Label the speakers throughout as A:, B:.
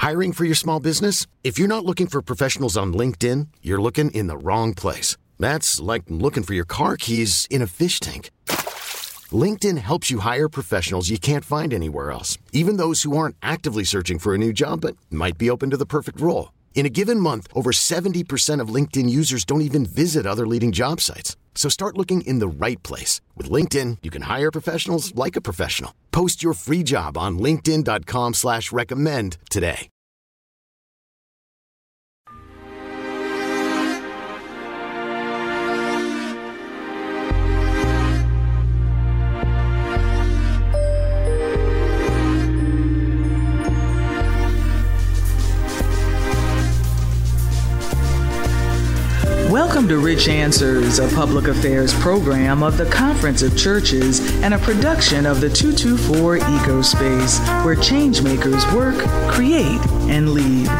A: Hiring for your small business? If you're not looking for professionals on LinkedIn, you're looking in the wrong place. That's like looking for your car keys in a fish tank. LinkedIn helps you hire professionals you can't find anywhere else, even those who aren't actively searching for a new job but might be open to the perfect role. In a given month, over 70% of LinkedIn users don't even visit other leading job sites. So start looking in the right place. With LinkedIn, you can hire professionals like a professional. Post your free job on linkedin.com/recommend today.
B: Welcome to Rich Answers, a public affairs program of the Conference of Churches and a production of the 224 Ecospace, where changemakers work, create, and lead.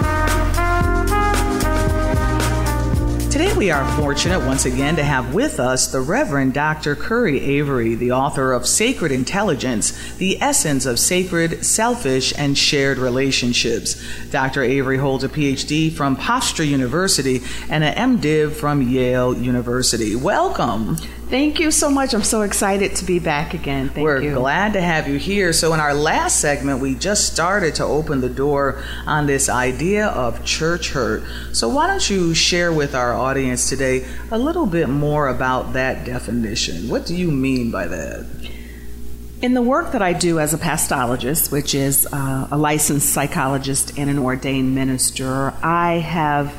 B: Today we are fortunate once again to have with us the Reverend Dr. Curry Avery, the author of Sacred Intelligence, The Essence of Sacred, Selfish, and Shared Relationships. Dr. Avery holds a PhD from Hofstra University and an MDiv from Yale University. Welcome.
C: Thank you so much. I'm so excited to be back again. Thank you.
B: We're glad to have you here. So in our last segment, we just started to open the door on this idea of church hurt. So why don't you share with our audience today a little bit more about that definition? What do you mean by that?
C: In the work that I do as a pastologist, which is a licensed psychologist and an ordained minister, I have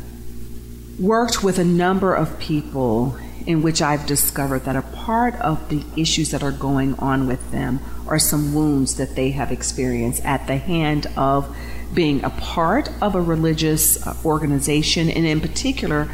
C: worked with a number of people in which I've discovered that a part of the issues that are going on with them are some wounds that they have experienced at the hand of being a part of a religious organization, and in particular,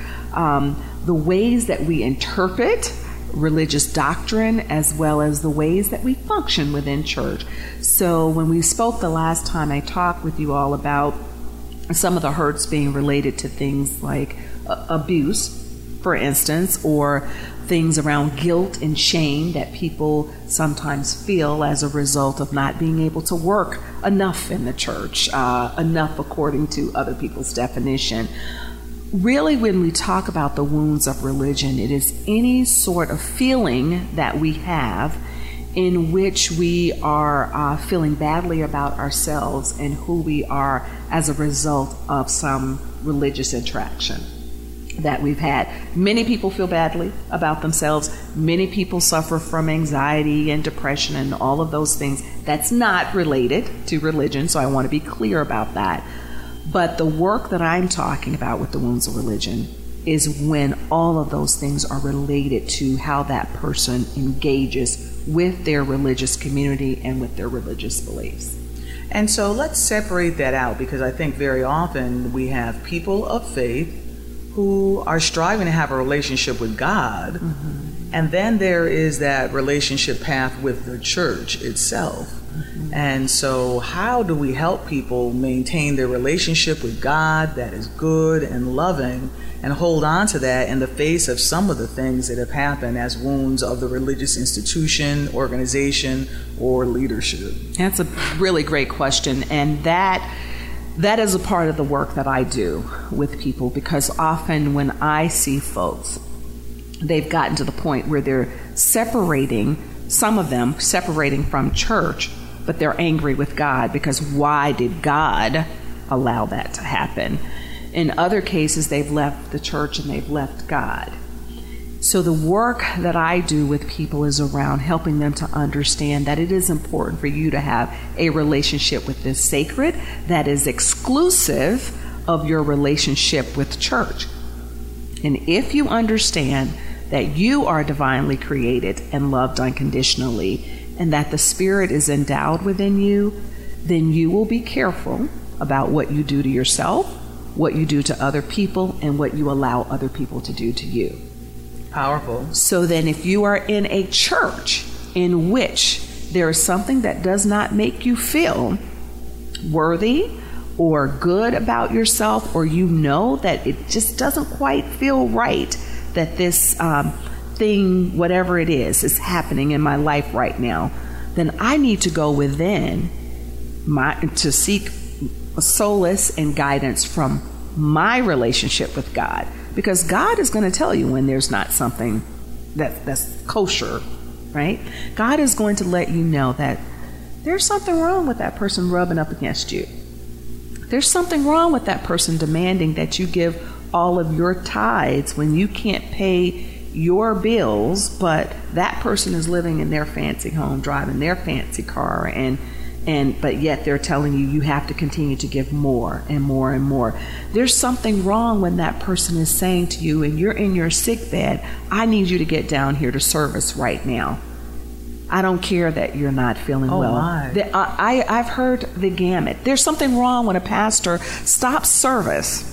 C: the ways that we interpret religious doctrine as well as the ways that we function within church. So when we spoke the last time, I talked with you all about some of the hurts being related to things like abuse, for instance, or things around guilt and shame that people sometimes feel as a result of not being able to work enough in the church, enough according to other people's definition. Really, when we talk about the wounds of religion, it is any sort of feeling that we have in which we are feeling badly about ourselves and who we are as a result of some religious interaction that we've had. Many people feel badly about themselves. Many people suffer from anxiety and depression and all of those things. That's not related to religion, so I want to be clear about that. But the work that I'm talking about with the wounds of religion is when all of those things are related to how that person engages with their religious community and with their religious beliefs.
B: And so let's separate that out, because I think very often we have people of faith who are striving to have a relationship with God, and then there is that relationship path with the church itself. And so how do we help people maintain their relationship with God that is good and loving and hold on to that in the face of some of the things that have happened as wounds of the religious institution, organization, or leadership?
C: That's a really great question, and that is a part of the work that I do with people, because often when I see folks, they've gotten to the point where they're separating, some of them separating from church, but they're angry with God because why did God allow that to happen? In other cases, they've left the church and they've left God. So the work that I do with people is around helping them to understand that it is important for you to have a relationship with this sacred that is exclusive of your relationship with church. And if you understand that you are divinely created and loved unconditionally, and that the Spirit is endowed within you, then you will be careful about what you do to yourself, what you do to other people, and what you allow other people to do to you.
B: Powerful.
C: So then if you are in a church in which there is something that does not make you feel worthy or good about yourself, or you know that it just doesn't quite feel right that this thing, whatever it is happening in my life right now, then I need to go within to seek solace and guidance from my relationship with God, because God is going to tell you when there's not something that's kosher, right? God is going to let you know that there's something wrong with that person rubbing up against you. There's something wrong with that person demanding that you give all of your tithes when you can't pay your bills, but that person is living in their fancy home, driving their fancy car, but yet they're telling you have to continue to give more and more and more. There's something wrong when that person is saying to you, and you're in your sick bed, I need you to get down here to service right now. I don't care that you're not feeling well. I've heard the gamut. There's something wrong when a pastor stops service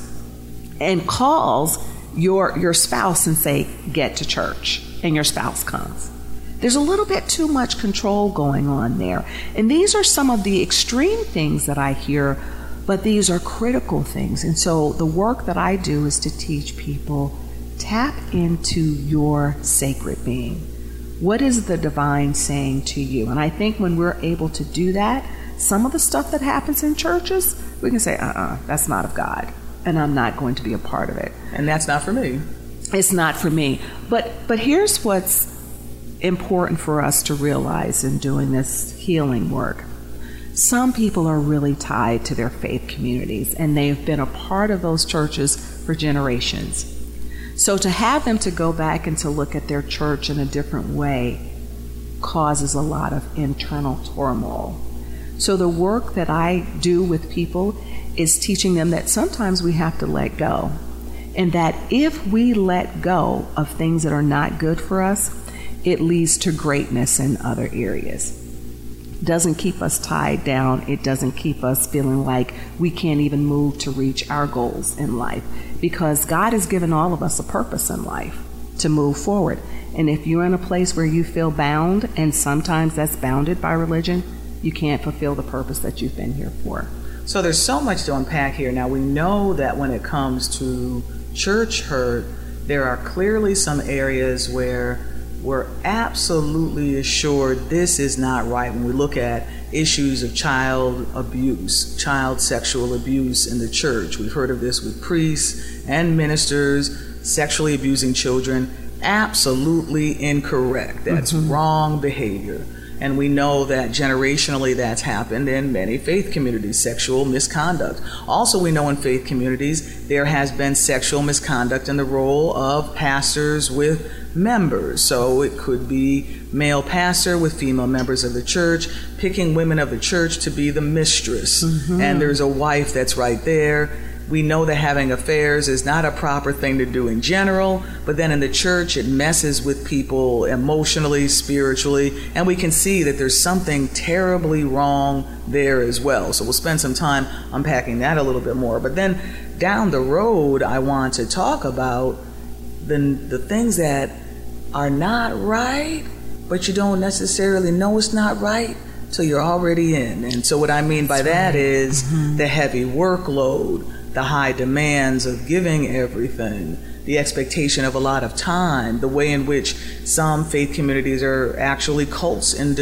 C: and calls your spouse and say, get to church, and your spouse comes. There's a little bit too much control going on there. And these are some of the extreme things that I hear, but these are critical things. And so the work that I do is to teach people, tap into your sacred being. What is the divine saying to you? And I think when we're able to do that, some of the stuff that happens in churches, we can say, that's not of God, and I'm not going to be a part of it.
B: And that's not for me.
C: It's not for me. But here's what's important for us to realize in doing this healing work. Some people are really tied to their faith communities, and they've been a part of those churches for generations. So to have them to go back and to look at their church in a different way causes a lot of internal turmoil. So the work that I do with people is teaching them that sometimes we have to let go, and that if we let go of things that are not good for us, it leads to greatness in other areas. It doesn't keep us tied down. It doesn't keep us feeling like we can't even move to reach our goals in life, because God has given all of us a purpose in life to move forward. And if you're in a place where you feel bound, and sometimes that's bounded by religion, you can't fulfill the purpose that you've been here for.
B: So there's so much to unpack here. Now, we know that when it comes to church hurt, there are clearly some areas where we're absolutely assured this is not right. When we look at issues of child abuse, child sexual abuse in the church, we've heard of this with priests and ministers sexually abusing children. Absolutely incorrect. That's wrong behavior. And we know that generationally that's happened in many faith communities, sexual misconduct. Also, we know in faith communities there has been sexual misconduct in the role of pastors with members. So it could be male pastor with female members of the church, picking women of the church to be the mistress. And there's a wife that's right there. We know that having affairs is not a proper thing to do in general, but then in the church it messes with people emotionally, spiritually, and we can see that there's something terribly wrong there as well. So we'll spend some time unpacking that a little bit more. But then down the road, I want to talk about the things that are not right, but you don't necessarily know it's not right till you're already in. And so what I mean by that is the heavy workload, the high demands of giving everything, the expectation of a lot of time, the way in which some faith communities are actually cults in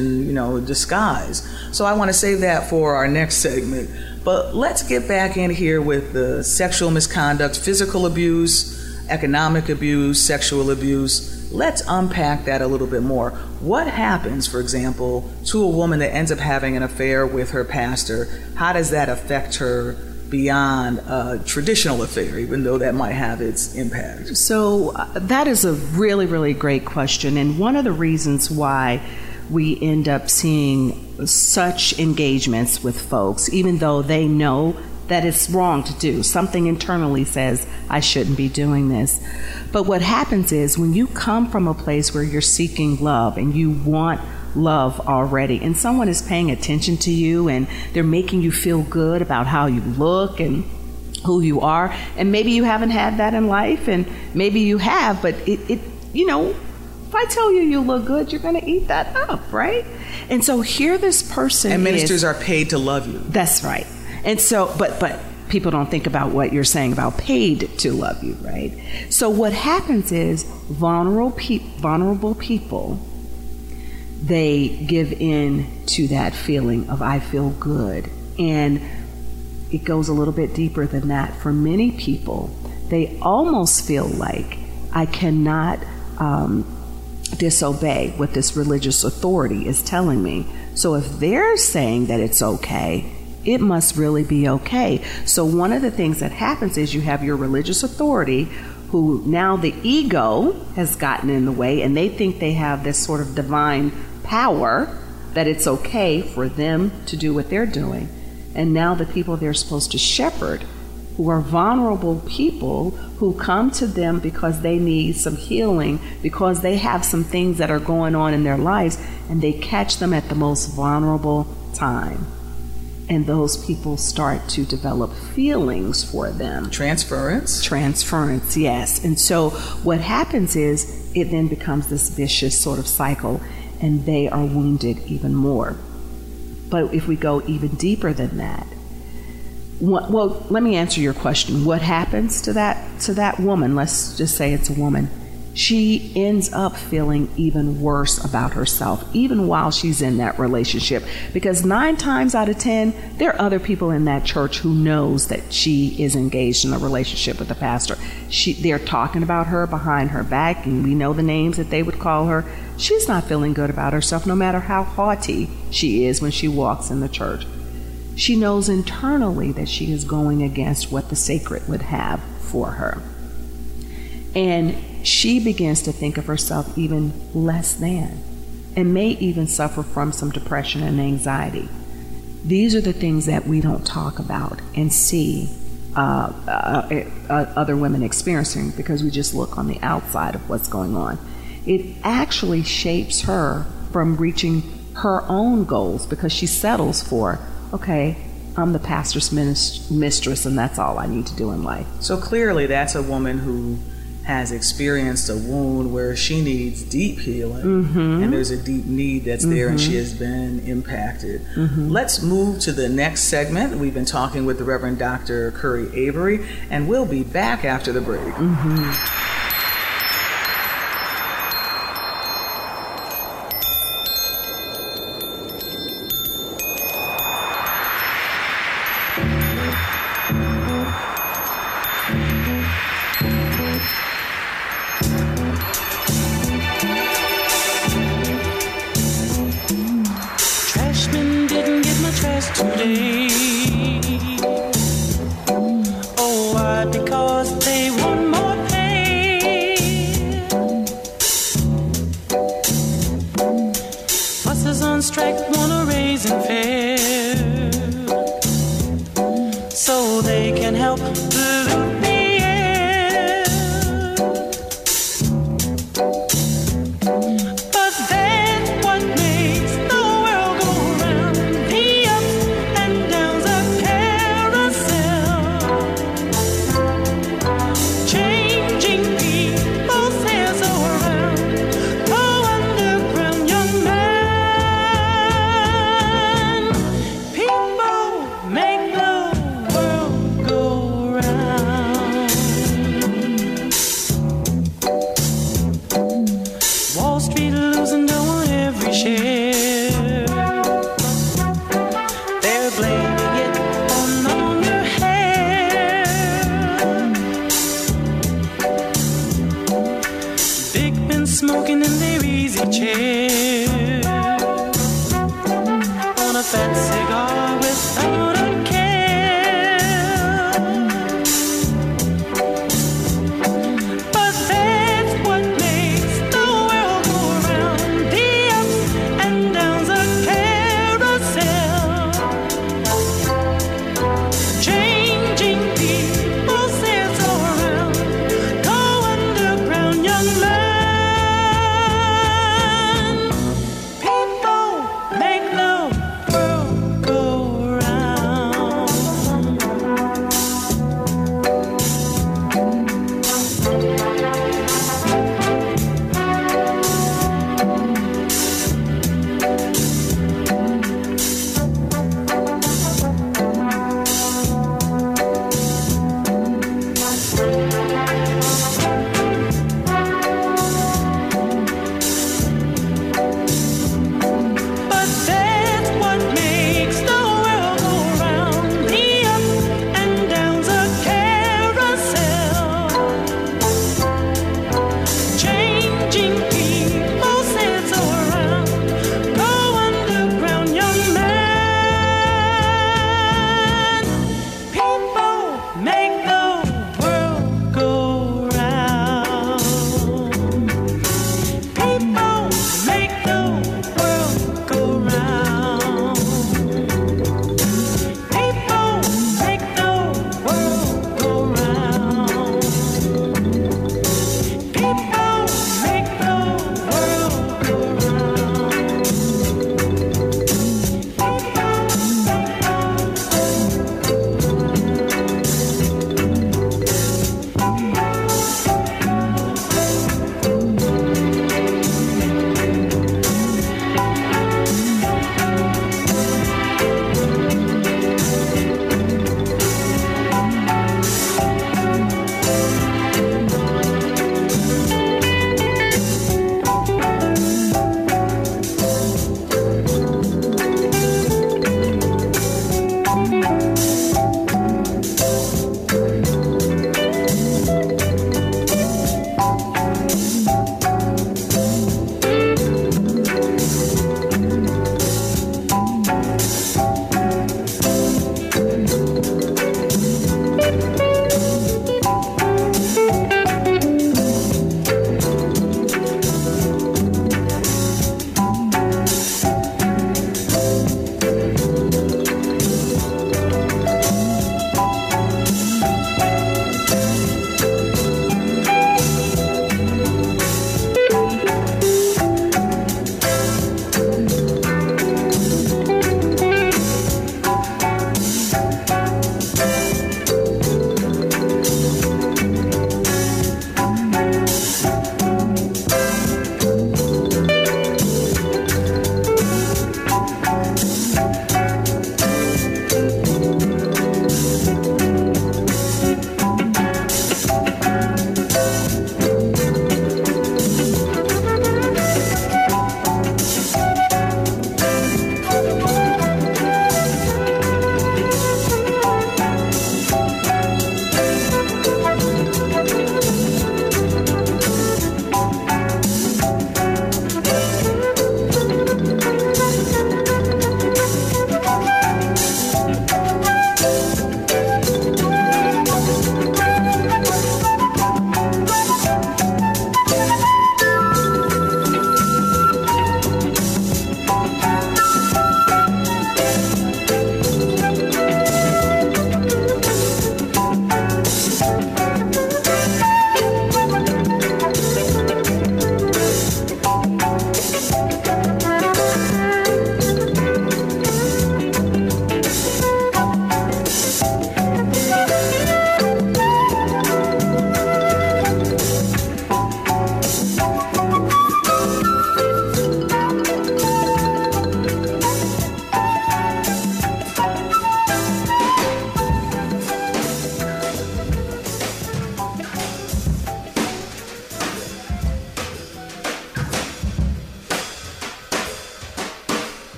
B: disguise. So I want to save that for our next segment. But let's get back in here with the sexual misconduct, physical abuse, economic abuse, sexual abuse. Let's unpack that a little bit more. What happens, for example, to a woman that ends up having an affair with her pastor? How does that affect her beyond a traditional affair, even though that might have its impact?
C: So that is a really, really great question. And one of the reasons why we end up seeing such engagements with folks, even though they know that it's wrong to do. Something internally says, I shouldn't be doing this. But what happens is when you come from a place where you're seeking love and you want love already, and someone is paying attention to you and they're making you feel good about how you look and who you are, and maybe you haven't had that in life, and maybe you have, but if I tell you you look good, you're going to eat that up, right? And so here this person
B: and ministers are paid to love you.
C: That's right. And so, but people don't think about what you're saying about paid to love you, right? So what happens is vulnerable people, they give in to that feeling of I feel good. And it goes a little bit deeper than that. For many people, they almost feel like I cannot disobey what this religious authority is telling me. So if they're saying that it's okay, it must really be okay. So one of the things that happens is you have your religious authority who now the ego has gotten in the way, and they think they have this sort of divine power that it's okay for them to do what they're doing. And now the people they're supposed to shepherd, who are vulnerable people who come to them because they need some healing, because they have some things that are going on in their lives, and they catch them at the most vulnerable time. And those people start to develop feelings for them.
B: Transference,
C: yes. And so what happens is it then becomes this vicious sort of cycle, and they are wounded even more. But if we go even deeper than that, well, let me answer your question. What happens to that woman? Let's just say it's a woman. She ends up feeling even worse about herself, even while she's in that relationship. Because 9 times out of 10, there are other people in that church who knows that she is engaged in a relationship with the pastor. They're talking about her behind her back, and we know the names that they would call her. She's not feeling good about herself, no matter how haughty she is when she walks in the church. She knows internally that she is going against what the sacred would have for her. And she begins to think of herself even less than, and may even suffer from some depression and anxiety. These are the things that we don't talk about and see other women experiencing, because we just look on the outside of what's going on. It actually shapes her from reaching her own goals, because she settles for, okay, I'm the pastor's mistress, and that's all I need to do in life.
B: So clearly that's a woman who has experienced a wound where she needs deep healing, and there's a deep need that's there, and she has been impacted. Let's move to the next segment. We've been talking with the Reverend Dr. Curry Avery, and we'll be back after the break.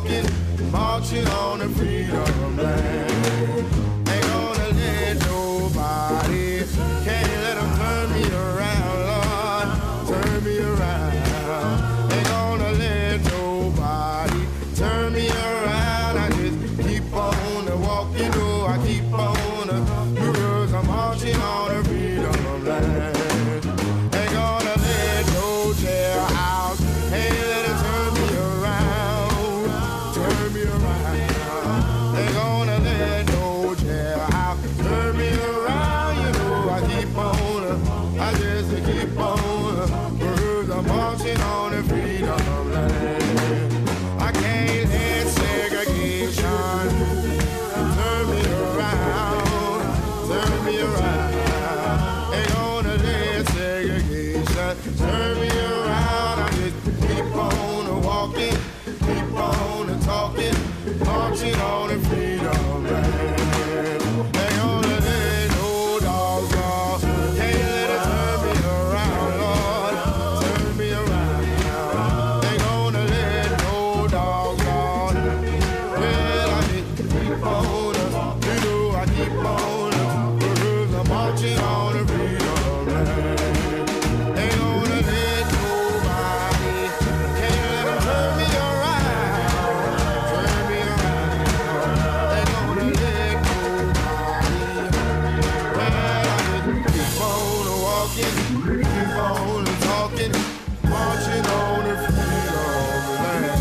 D: walking, marching on the freedom land. Ain't gonna let nobody, can't let them turn me around, Lord, turn me around. Ain't gonna let nobody turn me around. I just keep on walking, oh, I keep on because I'm marching on the freedom land. Ain't gonna let no jailhouse, ain't let it turn me around, turn me around. Ain't gonna let no jailhouse turn me around. You know I keep on, I just keep on because I'm marching on the freedom land. I can't let segregation turn me around, turn me around. Ain't gonna let segregation turn me around. I just keep on walking, keep on talking, marching on the freedom land. Ain't gonna let no dogs off, can't let it turn me around, Lord, turn me around. Ain't gonna let no dogs off. Well, I just keep on, you know I keep on, because I'm marching on the freedom land. Ain't gonna let nobody, can't let them turn me around, turn me around. Ain't gonna let nobody, well, I just keep on walking, keep on talking, marching on the freedom land.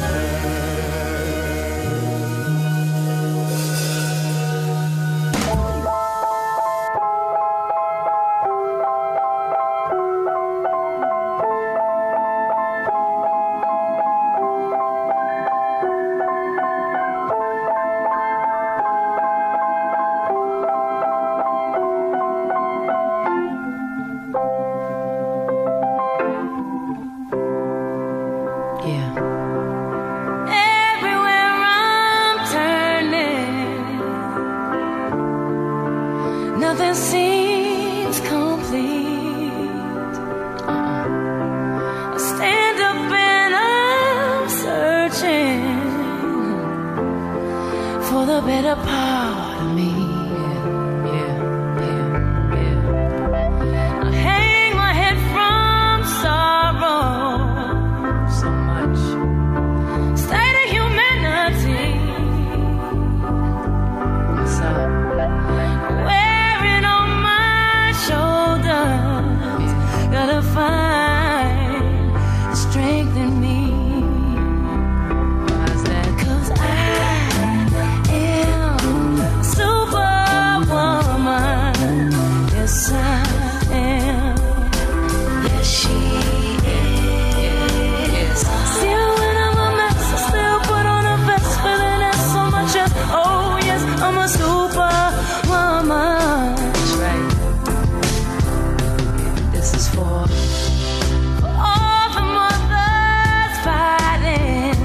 E: Everywhere I'm turning, nothing seems complete. I stand up and I'm searching for the better part of me. I hang my head from sorrow, so much state of humanity. What's up? Wearing on my shoulders, gotta find strength in me. Why's that? 'Cause I am Superwoman. Yes, I am. Yes, she is. Still when I'm a mess, I still put on a vest, feeling it so much. Oh yes, I'm a Superwoman. That's right. This is for all the mothers fighting,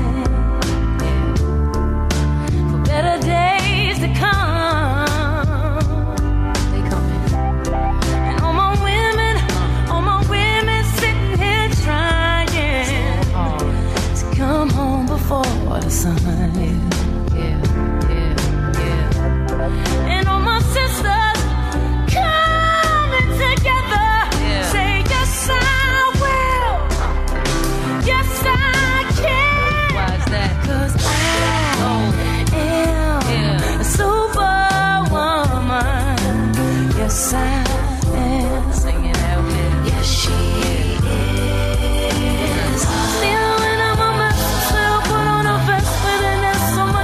E: for better days to come. They coming. And all my women sitting here trying to come home before the sun. And all my sisters coming together, say yes I will, yes I can. Why is that? 'Cause I am a Superwoman. Yes I am. Sing it out, man. Yes she is. Still when I'm a mess, still put on a vest, feeling it so much.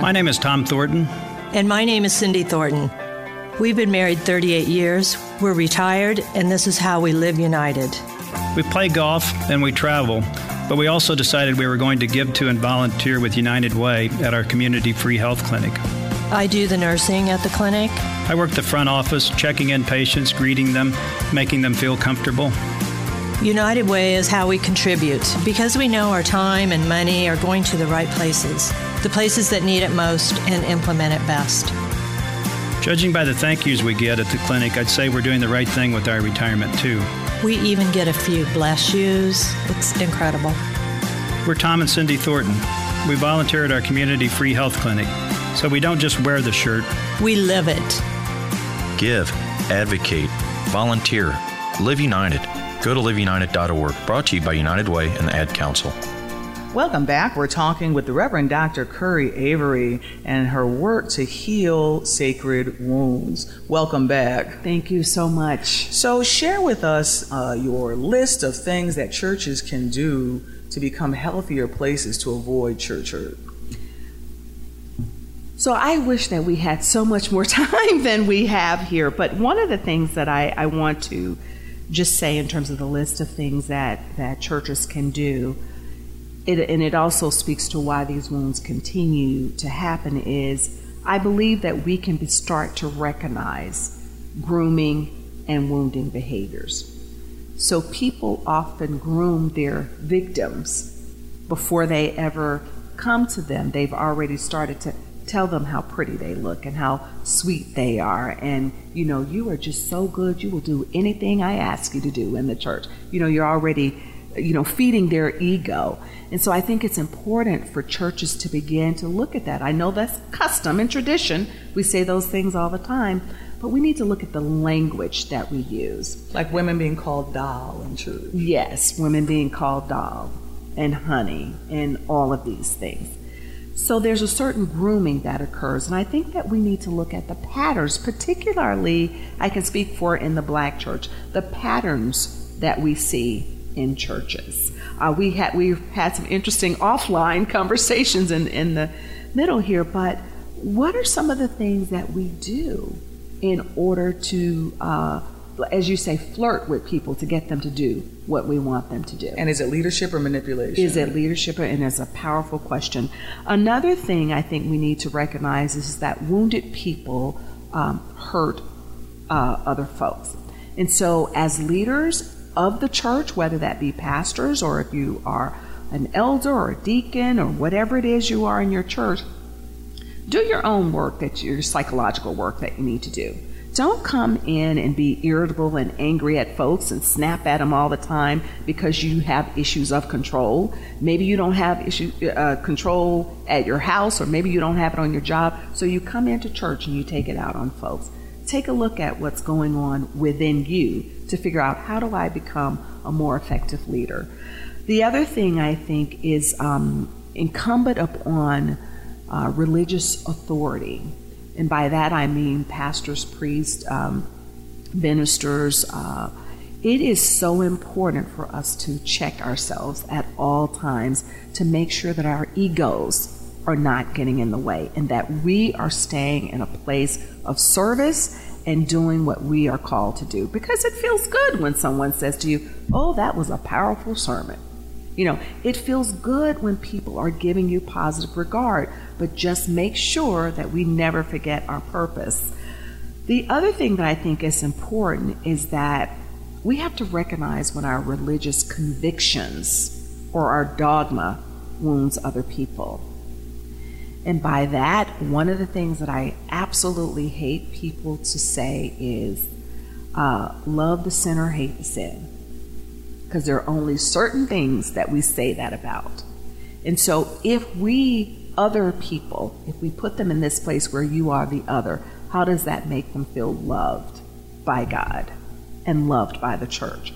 F: My name is Tom Thornton.
G: And my name is Cindy Thornton. We've been married 38 years. We're retired, and this is how we live united.
F: We play golf and we travel, but we also decided we were going to give to and volunteer with United Way at our community free health clinic.
G: I do the nursing at the clinic.
F: I work the front office, checking in patients, greeting them, making them feel comfortable.
G: United Way is how we contribute because we know our time and money are going to the right places, the places that need it most and implement it best.
F: Judging by the thank yous we get at the clinic, I'd say we're doing the right thing with our retirement, too.
G: We even get a few bless yous. It's incredible.
F: We're Tom and Cindy Thornton. We volunteer at our community free health clinic, so we don't just wear the shirt.
G: We live it.
H: Give, advocate, volunteer, live united. Go to liveunited.org. Brought to you by United Way and the Ad Council.
B: Welcome back. We're talking with the Reverend Dr. Curry Avery and her work to heal sacred wounds. Welcome back.
C: Thank you so much.
B: So share with us your list of things that churches can do to become healthier places to avoid church hurt.
C: So I wish that we had so much more time than we have here, but one of the things that I want to just say in terms of the list of things that churches can do, and it also speaks to why these wounds continue to happen, is I believe that we can start to recognize grooming and wounding behaviors. So people often groom their victims before they ever come to them. They've already started to tell them how pretty they look and how sweet they are. And, you are just so good. You will do anything I ask you to do in the church. You're already, feeding their ego. And so I think it's important for churches to begin to look at that. I know that's custom and tradition. We say those things all the time. But we need to look at the language that we use.
B: Like women being called doll in church.
C: Yes, women being called doll and honey and all of these things. So there's a certain grooming that occurs, and I think that we need to look at the patterns, particularly, I can speak for in the Black church, the patterns that we see in churches. We've had some interesting offline conversations in the middle here, but what are some of the things that we do in order to, as you say, flirt with people to get them to do what we want them to do?
B: And is it leadership or manipulation?
C: Is it leadership? And it's a powerful question. Another thing I think we need to recognize is that wounded people hurt other folks. And so as leaders of the church, whether that be pastors or if you are an elder or a deacon or whatever it is you are in your church, do your own work, your psychological work that you need to do. Don't come in and be irritable and angry at folks and snap at them all the time because you have issues of control. Maybe you don't have control at your house, or maybe you don't have it on your job. So you come into church and you take it out on folks. Take a look at what's going on within you to figure out, how do I become a more effective leader? The other thing I think is incumbent upon religious authority. And by that I mean pastors, priests, ministers. It is so important for us to check ourselves at all times to make sure that our egos are not getting in the way and that we are staying in a place of service and doing what we are called to do. Because it feels good when someone says to you, "Oh, that was a powerful sermon." It feels good when people are giving you positive regard, but just make sure that we never forget our purpose. The other thing that I think is important is that we have to recognize when our religious convictions or our dogma wounds other people. And by that, one of the things that I absolutely hate people to say is, love the sinner, hate the sin. Because there are only certain things that we say that about. And so if we, other people, if we put them in this place where you are the other, how does that make them feel loved by God and loved by the church?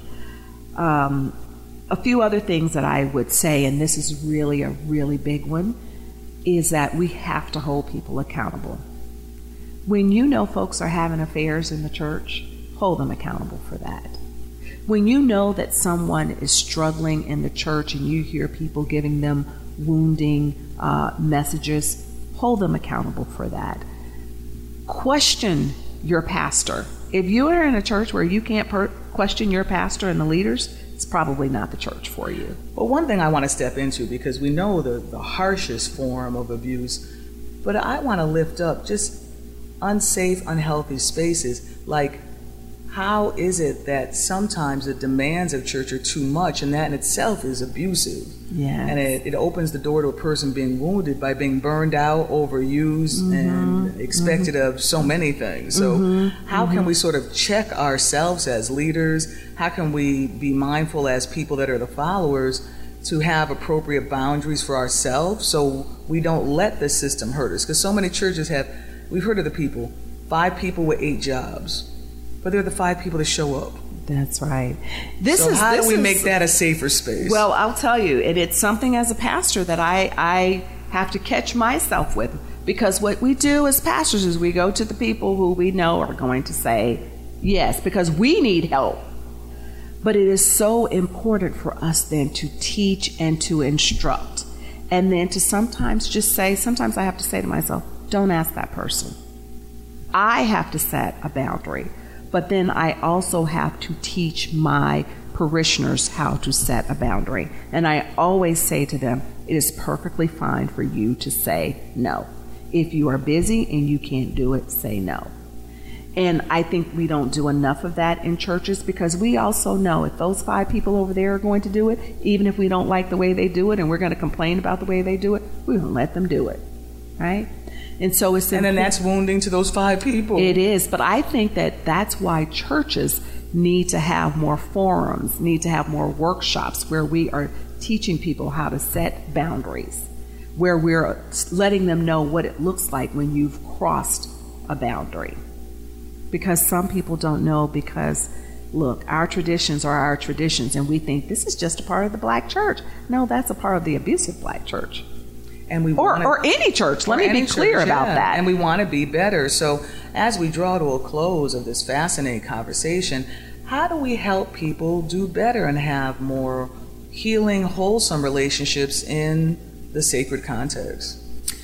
C: A few other things that I would say, and this is really a really big one, is that we have to hold people accountable. When you know folks are having affairs in the church, hold them accountable for that. When you know that someone is struggling in the church and you hear people giving them wounding messages, hold them accountable for that. Question your pastor. If you are in a church where you can't question your pastor and the leaders, it's probably not the church for you.
B: But one thing I want to step into, because we know the harshest form of abuse, but I want to lift up just unsafe, unhealthy spaces. Like, how is it that sometimes the demands of church are too much, and that in itself is abusive?
C: Yes.
B: And it opens the door to a person being wounded by being burned out, overused, and expected of so many things. So how can we sort of check ourselves as leaders? How can we be mindful as people that are the followers to have appropriate boundaries for ourselves so we don't let the system hurt us? Because so many churches have, we've heard of the people, 5 people with 8 jobs. But they're the 5 people that show up.
C: That's right.
B: How do we make that a safer space?
C: Well, I'll tell you, and it's something as a pastor that I have to catch myself with. Because what we do as pastors is we go to the people who we know are going to say yes, because we need help. But it is so important for us then to teach and to instruct. And then to sometimes just say, sometimes I have to say to myself, don't ask that person. I have to set a boundary. But then I also have to teach my parishioners how to set a boundary. And I always say to them, it is perfectly fine for you to say no. If you are busy and you can't do it, say no. And I think we don't do enough of that in churches, because we also know if those 5 people over there are going to do it, even if we don't like the way they do it and we're going to complain about the way they do it, we're going to let them do it, right? And so it's
B: and then that's wounding to those 5 people.
C: It is, but I think that that's why churches need to have more forums, need to have more workshops where we are teaching people how to set boundaries, where we're letting them know what it looks like when you've crossed a boundary. Because some people don't know, because look, our traditions are our traditions, and we think this is just a part of the black church. No, that's a part of the abusive black church.
B: And we
C: or any church. Let me be clear about that.
B: And we want to be better. So as we draw to a close of this fascinating conversation, how do we help people do better and have more healing, wholesome relationships in the sacred context?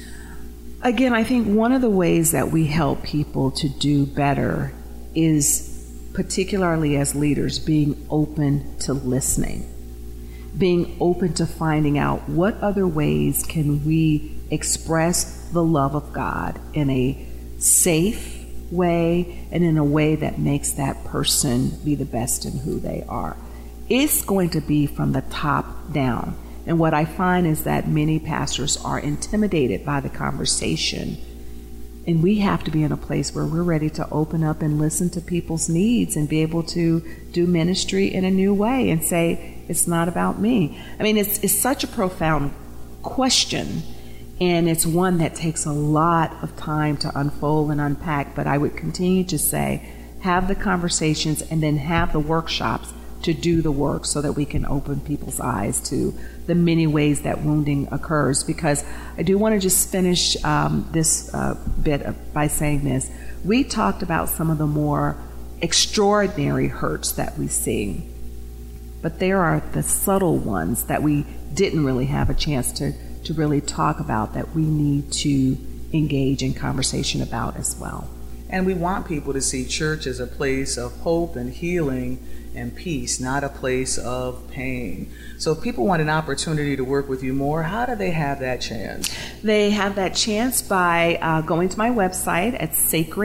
C: Again, I think one of the ways that we help people to do better is, particularly as leaders, being open to listening. Being open to finding out what other ways can we express the love of God in a safe way and in a way that makes that person be the best in who they are. It's going to be from the top down. And what I find is that many pastors are intimidated by the conversation. And we have to be in a place where we're ready to open up and listen to people's needs and be able to do ministry in a new way and say, it's not about me. I mean, it's such a profound question, and it's one that takes a lot of time to unfold and unpack, but I would continue to say, have the conversations and then have the workshops to do the work so that we can open people's eyes to the many ways that wounding occurs. Because I do want to just finish this bit by saying this. We talked about some of the more extraordinary hurts that we see, but there are the subtle ones that we didn't really have a chance to really talk about that we need to engage in conversation about as well.
B: And we want people to see church as a place of hope and healing and peace, not a place of pain. So if people want an opportunity to work with you more, how do they have that chance?
C: They have that chance by going to my website at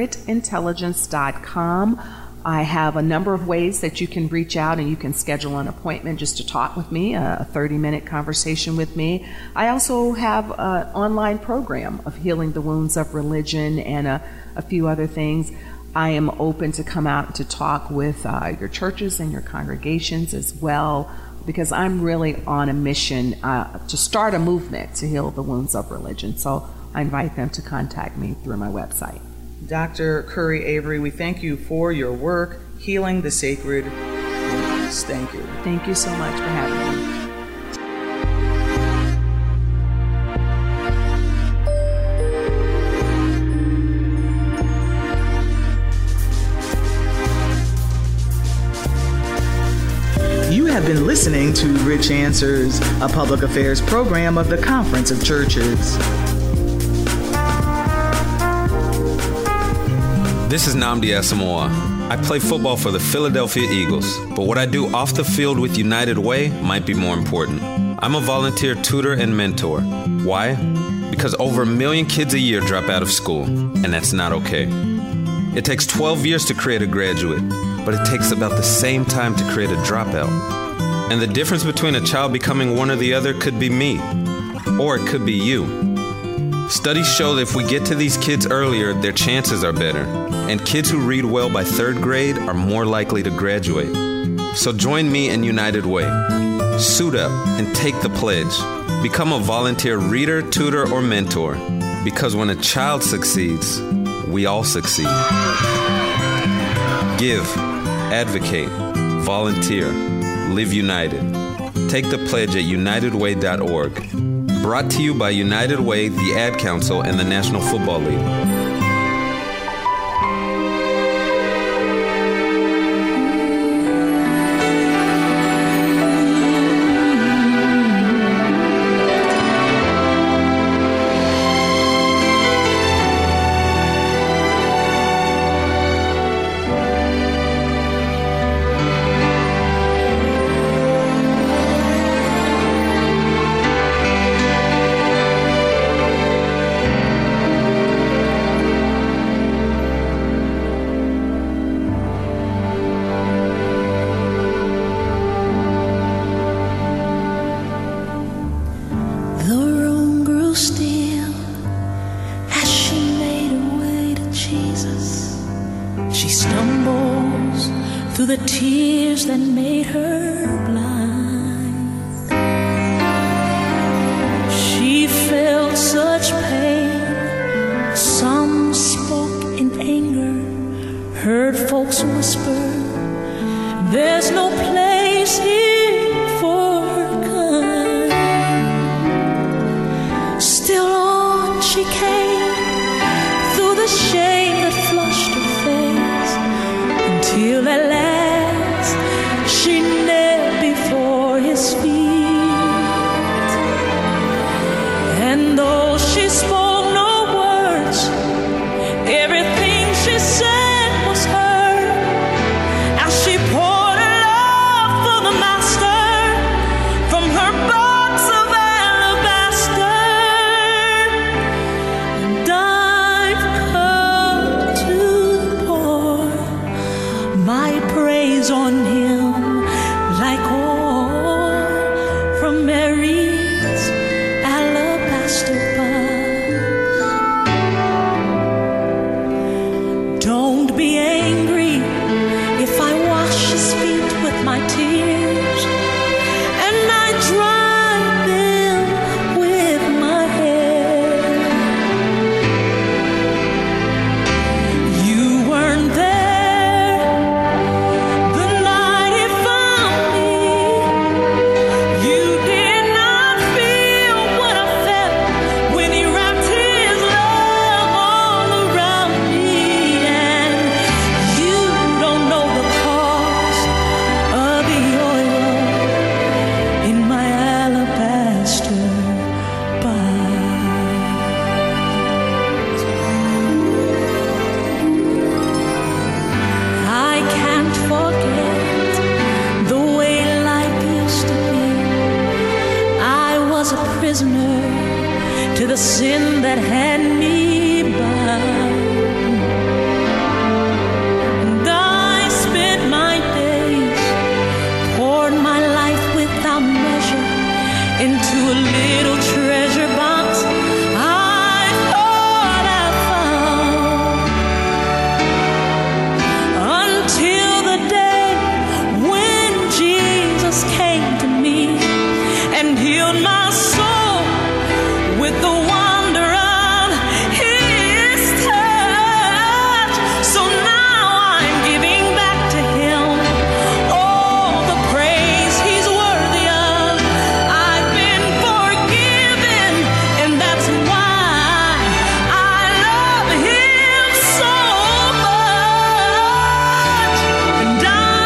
C: sacredintelligence.com. I have a number of ways that you can reach out and you can schedule an appointment just to talk with me, a 30-minute conversation with me. I also have an online program of healing the wounds of religion and a few other things. I am open to come out to talk with your churches and your congregations as well, because I'm really on a mission to start a movement to heal the wounds of religion. So I invite them to contact me through my website.
B: Dr. Curry Avery, we thank you for your work healing the sacred wounds. Thank you.
C: Thank you so much for having me.
B: You have been listening to Rich Answers, a public affairs program of the Conference of Churches.
I: This is Nnamdi Asamoah. I play football for the Philadelphia Eagles, but what I do off the field with United Way might be more important. I'm a volunteer tutor and mentor. Why? Because over 1 million kids a year drop out of school, and that's not okay. It takes 12 years to create a graduate, but it takes about the same time to create a dropout. And the difference between a child becoming one or the other could be me, or it could be you. Studies show that if we get to these kids earlier, their chances are better, and kids who read well by 3rd grade are more likely to graduate. So join me in United Way. Suit up and take the pledge. Become a volunteer reader, tutor, or mentor, because when a child succeeds, we all succeed. Give, advocate, volunteer, live united. Take the pledge at unitedway.org. Brought to you by United Way, the Ad Council, and the National Football League.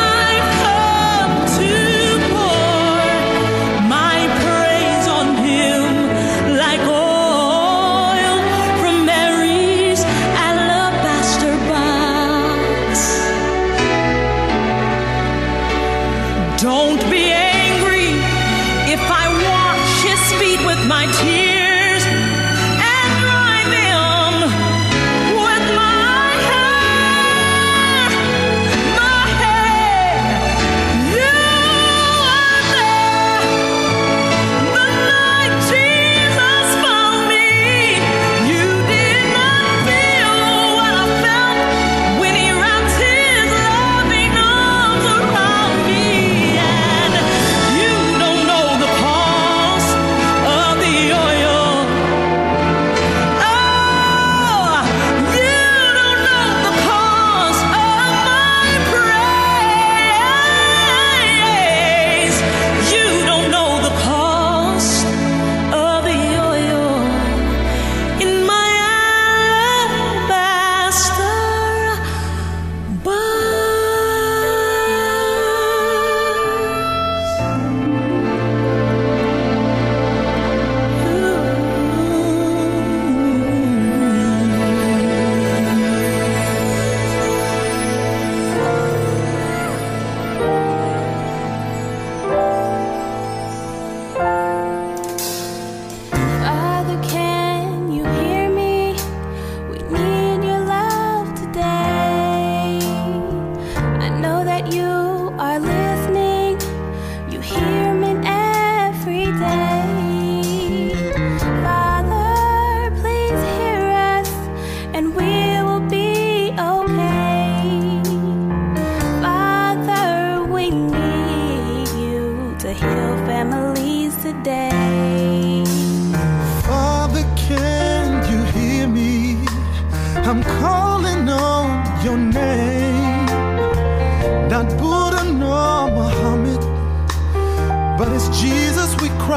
E: On him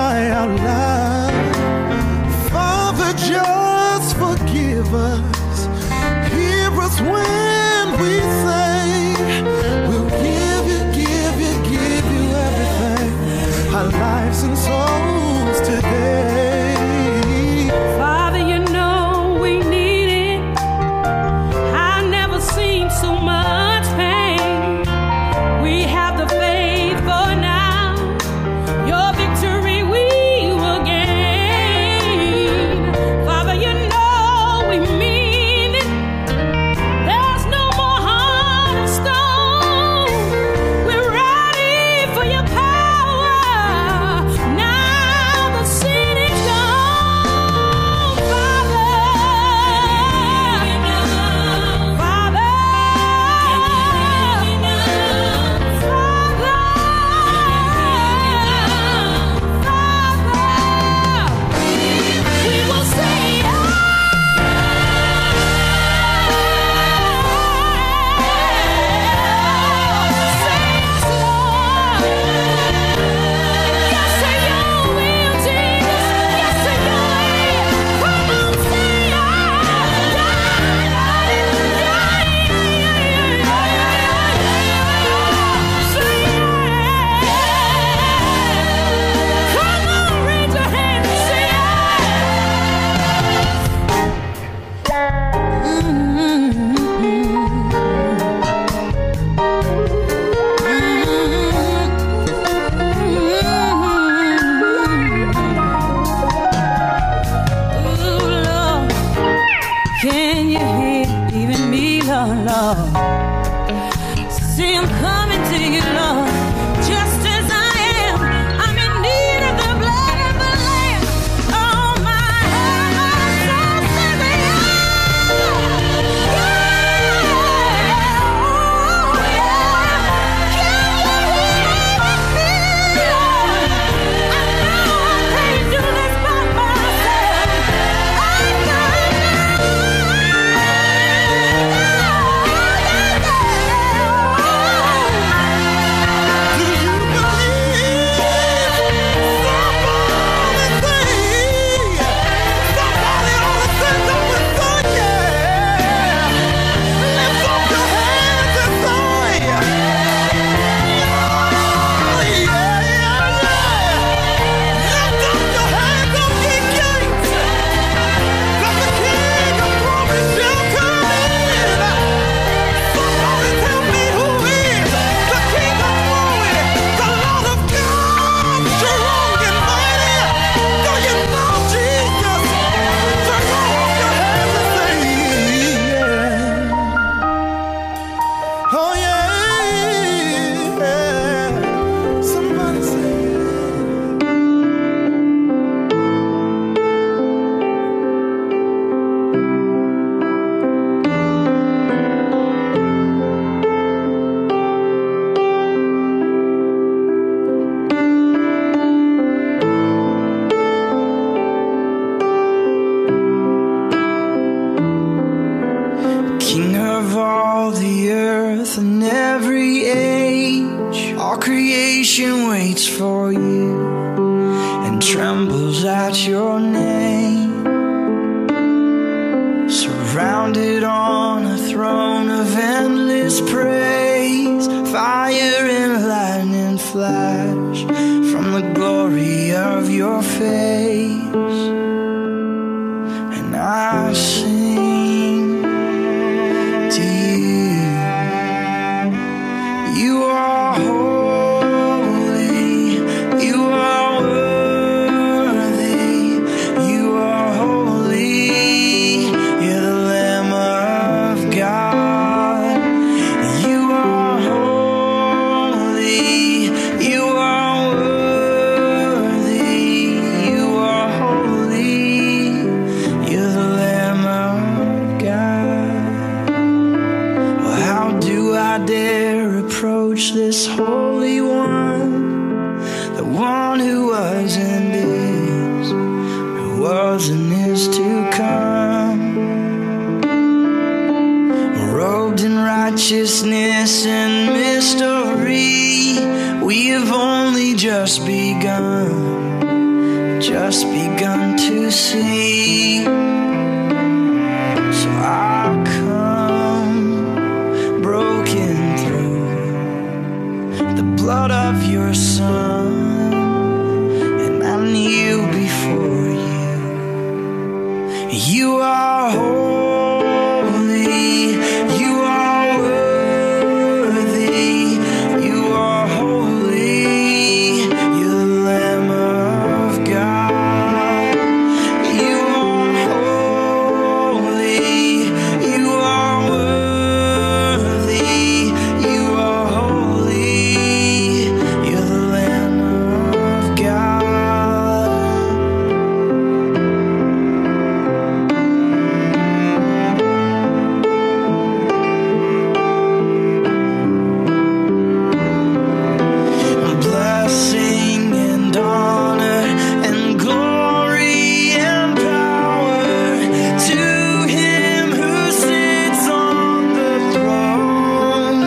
D: cry out loud. Father, just forgive us. Hear us when we say we'll give you everything, our lives and souls today.
E: Father, you know we need it. I've never seen so much pain. We have the faith for now. Your victory we will gain. Father, you know we mean it. There's no more heart of stone. We're ready for your power. Now the sin is gone. Father, Father, we will say yes to your will, Jesus. Yes to your way. Come on, say come on, raise your hand and say ooh, Lord, can you hear even me, Lord, Lord? See, I'm coming to you, Lord, just as I am. I'm in need of the blood of the Lamb. Oh, my heart, my soul says yes. Oh yeah, somebody say
J: King of all the earth and every age, all creation waits for you and trembles at your name. Surrounded on a throne of endless praise, fire and lightning flash from the glory of your face. And I sing to you. You are holy, you are worthy, you are holy, you're the Lamb of God. You are holy, you are worthy, you are holy, you're the Lamb of God. Well, how do I dare approach this Holy One, the one who was and is, who was and is to come, robed in righteousness and mystery. We have only just begun just begun to see. So I'll come broken through the blood of your Son, and I kneel before you. You are holy, you are worthy, you are holy, you're the Lamb of God. You are holy, you are worthy, you are holy, you're the Lamb of God. Blessing and honor and glory and power to him who sits on the throne.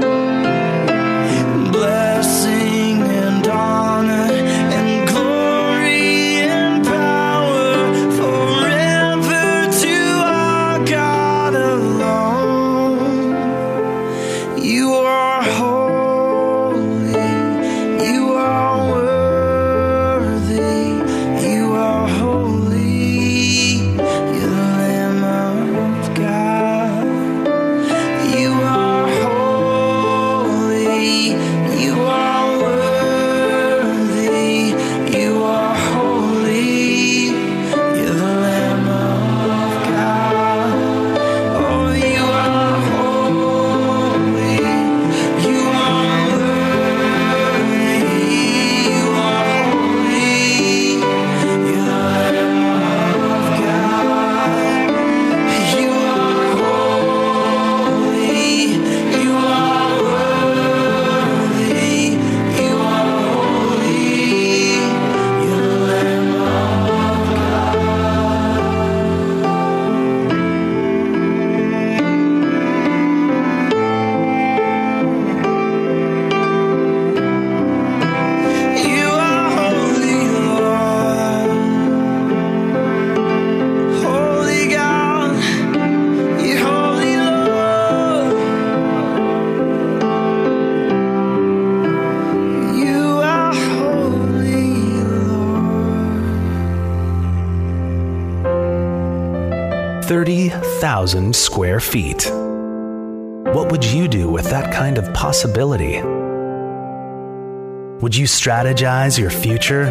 J: Blessing and honor and glory and power forever to our God alone. You are holy, you are worthy, you are holy, you're the Lamb of God. You are holy, you are worthy, you are holy, you're the Lamb of God. Oh, you are holy, you are worthy, you are holy, you're the Lamb of God. You are holy, you are worthy, you are holy, you're the Lamb of You are holy, Lord, holy God, you're holy, Lord. You are holy, Lord.
K: 30,000 square feet. What would you do with that kind of possibility? Would you strategize your future?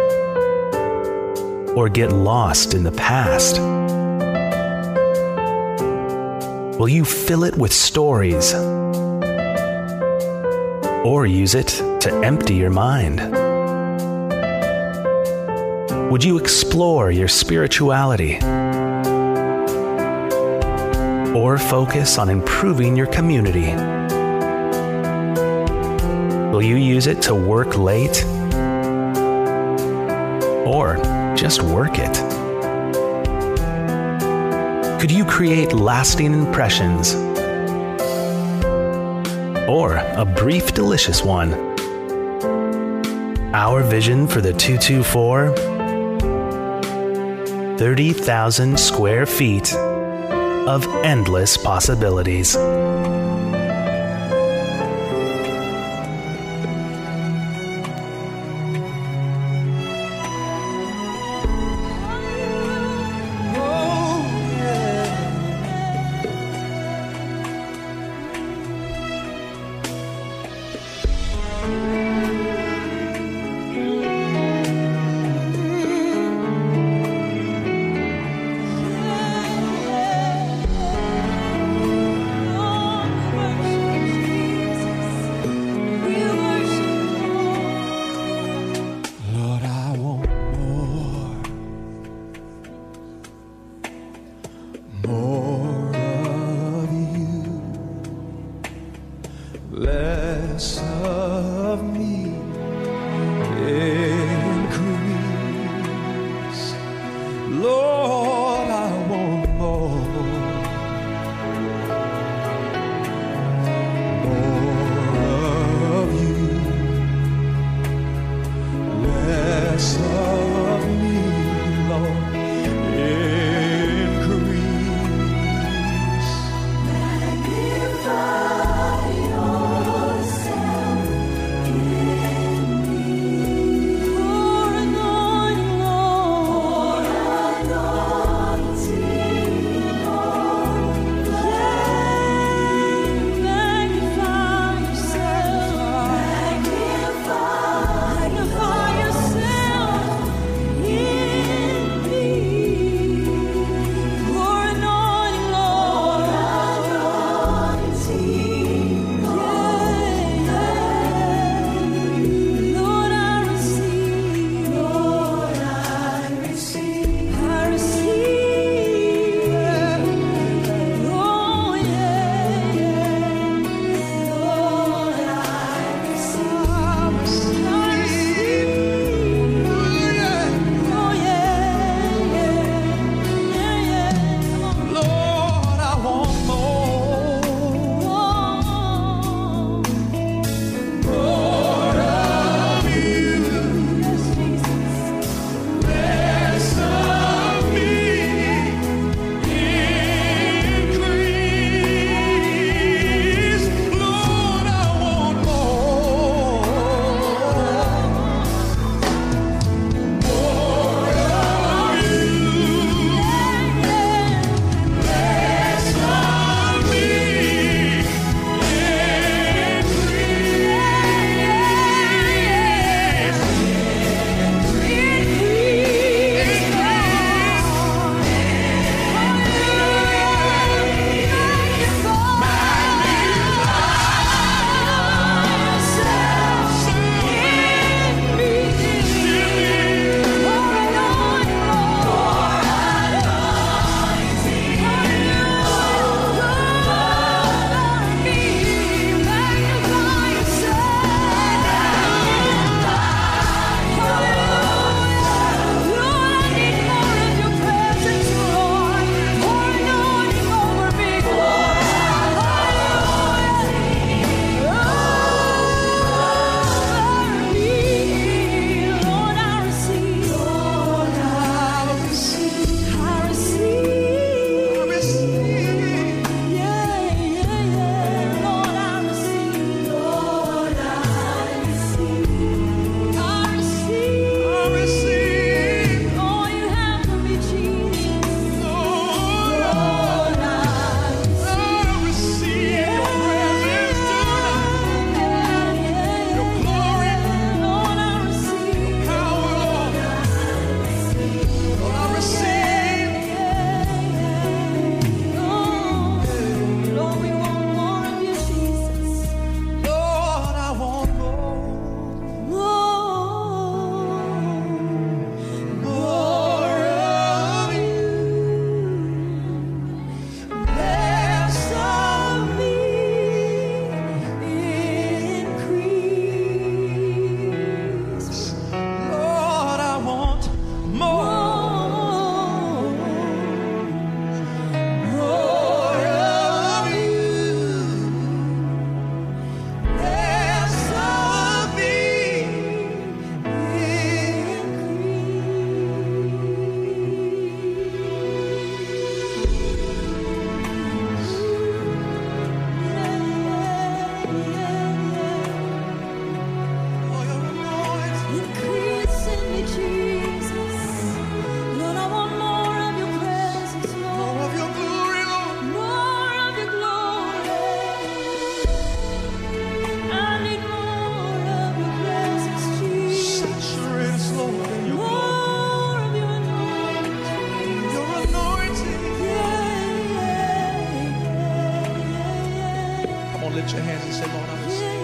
K: Or get lost in the past? Will you fill it with stories? Or use it to empty your mind? Would you explore your spirituality? Or focus on improving your community? Will you use it to work late? Or just work it? Could you create lasting impressions? Or a brief, delicious one? Our vision for the 224? 30,000 square feet of endless possibilities.
B: Lift your hands and say, Lord, I receive.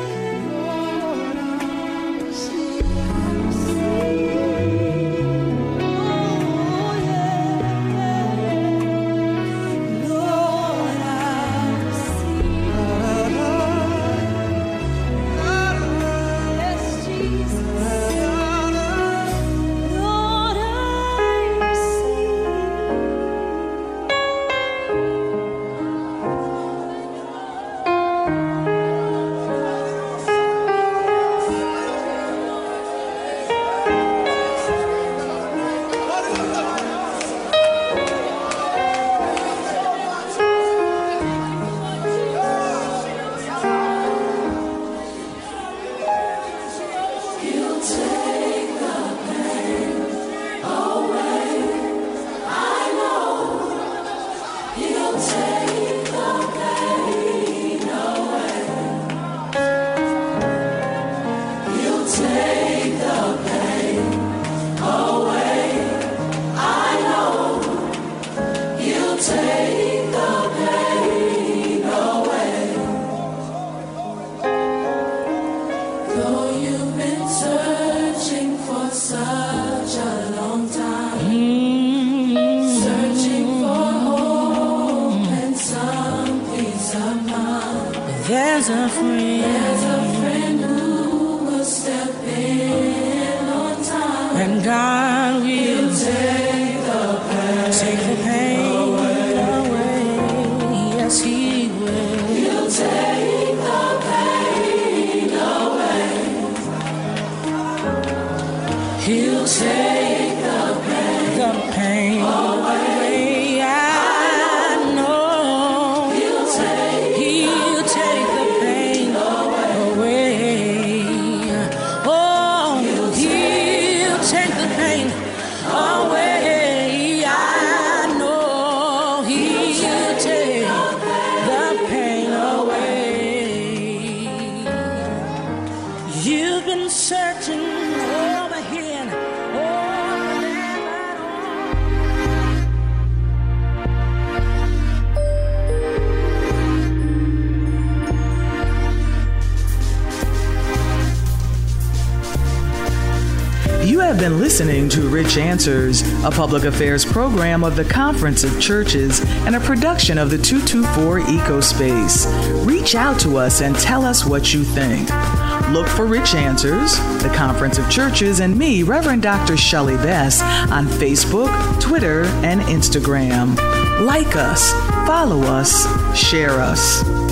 E: There's a friend who will step in on time, and God will take the pain away. Yes, He will. He'll take the pain away. He'll take the pain away.
B: You have been listening to Rich Answers, a public affairs program of the Conference of Churches and a production of the 224 Ecospace. Reach out to us and tell us what you think. Look for Rich Answers, the Conference of Churches, and me, Reverend Dr. Shelley Bess, on Facebook, Twitter, and Instagram. Like us, follow us, share us.